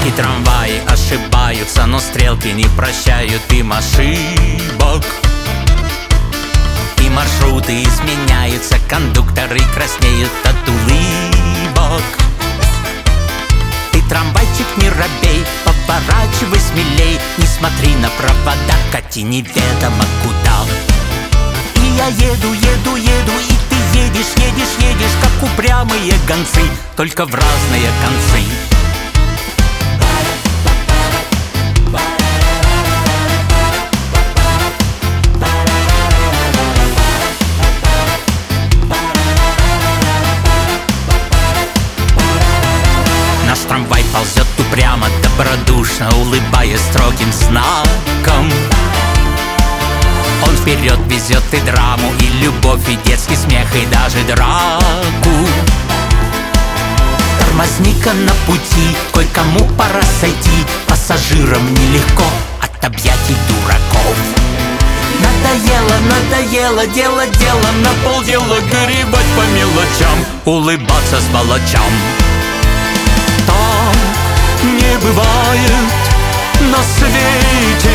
И трамваи ошибаются, но стрелки не прощают им ошибок. И маршруты изменяются, кондукторы краснеют от улыбок. Ты, трамвайчик, не робей, поворачивай смелей, не смотри на провода, кати неведомо куда. И я еду, еду, еду, и ты едешь, едешь, едешь, как упрямые гонцы, только в разные концы. Наш трамвай ползет упрямо, добродушно, улыбаясь строгим знаком. Он вперед везет и драму, и любовь, и детский смех, и даже драку. Тормозни-ка на пути, кое-кому пора сойти, пассажирам нелегко от объятий дураков. Надоело, надоело, дело, на полдела горевать по мелочам, улыбаться с сволочам. Так не бывает на свете,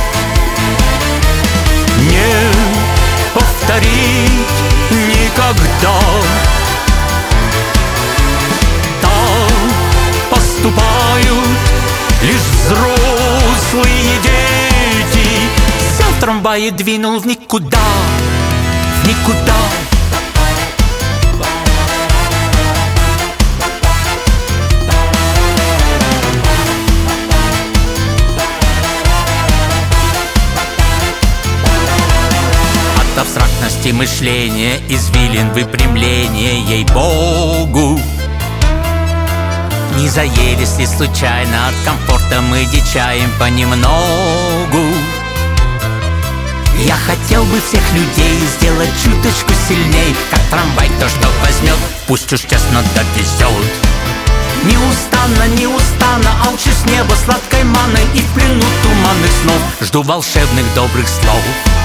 не повторить никогда. Так поступают лишь взрослые дети. Сел в трамвай и двинул в никуда, в никуда. Абстрактности мышления, извилин выпрямления, ей-богу. Не заелись ли случайно, от комфорта мы дичаем понемногу. Я хотел бы всех людей сделать чуточку сильней, как трамвай, кто что возьмет, пусть уж честно довезет. Неустанно, неустанно алчу с неба сладкой маной, и в плену туманных снов жду волшебных добрых слов.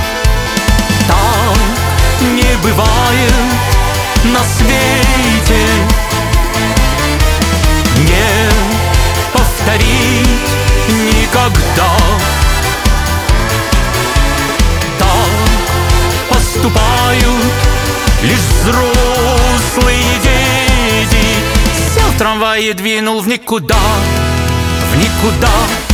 Так не бывает на свете, не повторить никогда. Так поступают лишь взрослые дети. Сел в трамвай и двинул в никуда, в никуда.